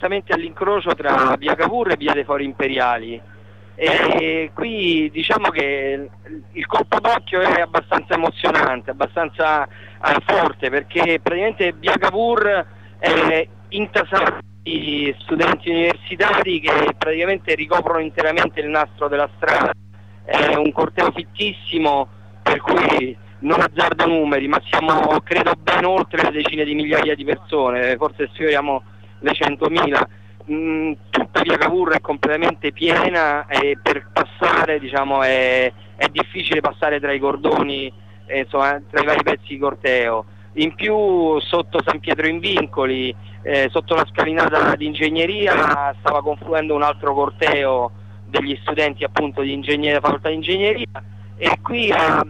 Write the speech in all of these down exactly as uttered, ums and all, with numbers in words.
esattamente all'incrocio tra via Cavour e via dei Fori Imperiali. E qui diciamo che il colpo d'occhio è abbastanza emozionante, abbastanza eh, forte, perché praticamente via Cavour è intasata di studenti universitari che praticamente ricoprono interamente il nastro della strada. È un corteo fittissimo, per cui non azzardo numeri, ma siamo credo ben oltre le decine di migliaia di persone, forse sfioriamo le centomila. Mm, tutta via Cavour è completamente piena e per passare, diciamo, è, è difficile passare tra i cordoni, eh, insomma, tra i vari pezzi di corteo. In più sotto San Pietro in Vincoli, eh, sotto la scalinata di ingegneria, stava confluendo un altro corteo degli studenti appunto di ingegneria, facoltà di ingegneria, e qui a,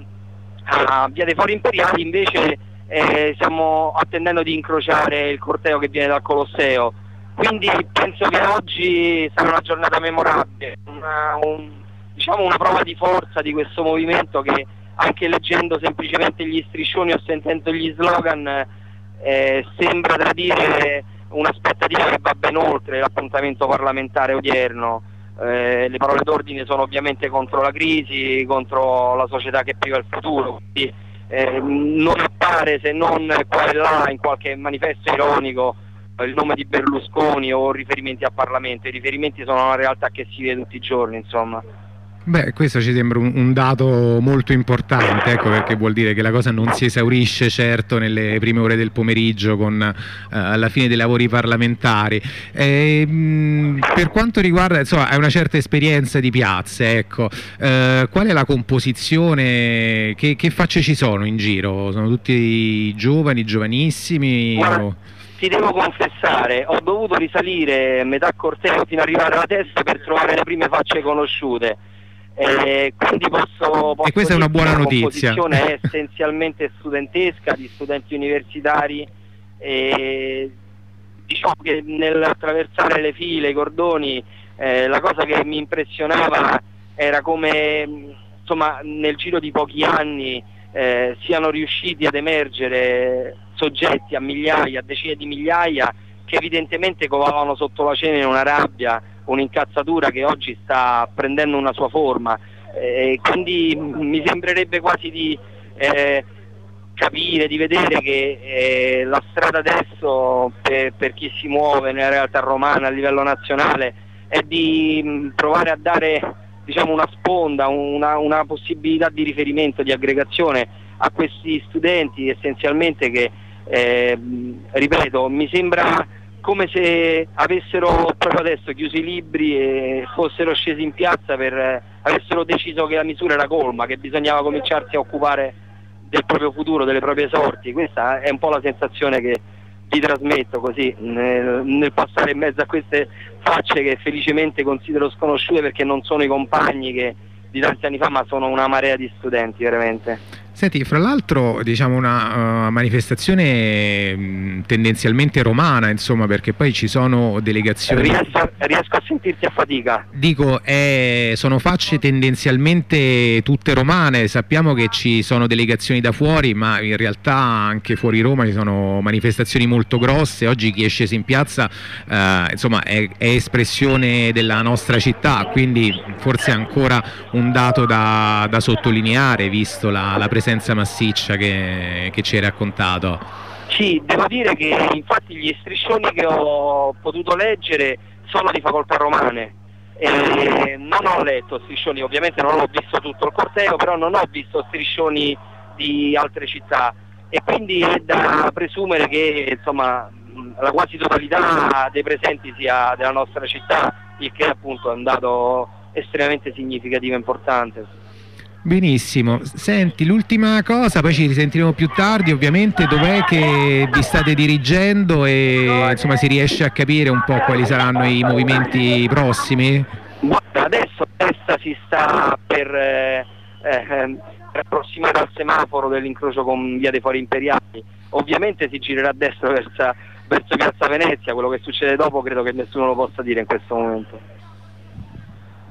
a via dei Fori Imperiali invece eh, stiamo attendendo di incrociare il corteo che viene dal Colosseo. Quindi penso che oggi sarà una giornata memorabile, una, un, diciamo una prova di forza di questo movimento che, anche leggendo semplicemente gli striscioni o sentendo gli slogan, eh, sembra tradire un'aspettativa che va ben oltre l'appuntamento parlamentare odierno. Eh, le parole d'ordine sono ovviamente contro la crisi, contro la società che priva il futuro, quindi eh, non appare, se non qua e là in qualche manifesto ironico, il nome di Berlusconi o riferimenti al Parlamento. I riferimenti sono una realtà che si vede tutti i giorni, insomma. Beh, questo ci sembra un, un dato molto importante, ecco, perché vuol dire che la cosa non si esaurisce certo nelle prime ore del pomeriggio con eh, alla fine dei lavori parlamentari. E, mh, per quanto riguarda, insomma, hai una certa esperienza di piazze, ecco, eh, qual è la composizione, che, che facce ci sono in giro? Sono tutti giovani, giovanissimi? Guarda, o... ti devo confessare, ho dovuto risalire metà corteo fino ad arrivare alla testa per trovare le prime facce conosciute. Eh, quindi posso, posso e questa è una buona notizia. La composizione è essenzialmente studentesca, di studenti universitari, e diciamo che nell'attraversare le file, i cordoni, eh, la cosa che mi impressionava era come, insomma, nel giro di pochi anni eh, siano riusciti ad emergere soggetti a migliaia, a decine di migliaia, che evidentemente covavano sotto la cena in una rabbia, un'incazzatura che oggi sta prendendo una sua forma, eh, quindi mi sembrerebbe quasi di eh, capire, di vedere che eh, la strada adesso per, per chi si muove nella realtà romana a livello nazionale è di mh, provare a dare, diciamo, una sponda, una, una possibilità di riferimento, di aggregazione a questi studenti essenzialmente che, eh, ripeto, mi sembra come se avessero proprio adesso chiuso i libri e fossero scesi in piazza, per eh, avessero deciso che la misura era colma, che bisognava cominciarsi a occupare del proprio futuro, delle proprie sorti. Questa è un po' la sensazione che vi trasmetto così nel, nel passare in mezzo a queste facce che felicemente considero sconosciute, perché non sono i compagni che di tanti anni fa, ma sono una marea di studenti veramente. Senti, fra l'altro, diciamo, una uh, manifestazione mh, tendenzialmente romana, insomma, perché poi ci sono delegazioni... Riesco a, riesco a sentirti a fatica. Dico, eh, sono facce tendenzialmente tutte romane, sappiamo che ci sono delegazioni da fuori, ma in realtà anche fuori Roma ci sono manifestazioni molto grosse. Oggi chi è sceso in piazza, eh, insomma, è, è espressione della nostra città, quindi forse è ancora un dato da, da sottolineare, visto la, la presenza massiccia che, che ci hai raccontato. Sì, devo dire che infatti gli striscioni che ho potuto leggere sono di facoltà romane. E non ho letto striscioni, ovviamente non ho visto tutto il corteo, però non ho visto striscioni di altre città, e quindi è da presumere che, insomma, la quasi totalità dei presenti sia della nostra città, il che appunto è un dato estremamente significativo e importante. Benissimo, senti, l'ultima cosa, poi ci risentiremo più tardi ovviamente, dov'è che vi state dirigendo e insomma si riesce a capire un po' quali saranno i movimenti prossimi? Guarda, adesso testa si sta per, eh, eh, per approssimare al semaforo dell'incrocio con via dei Fori Imperiali. Ovviamente si girerà a destra verso, verso piazza Venezia. Quello che succede dopo credo che nessuno lo possa dire in questo momento.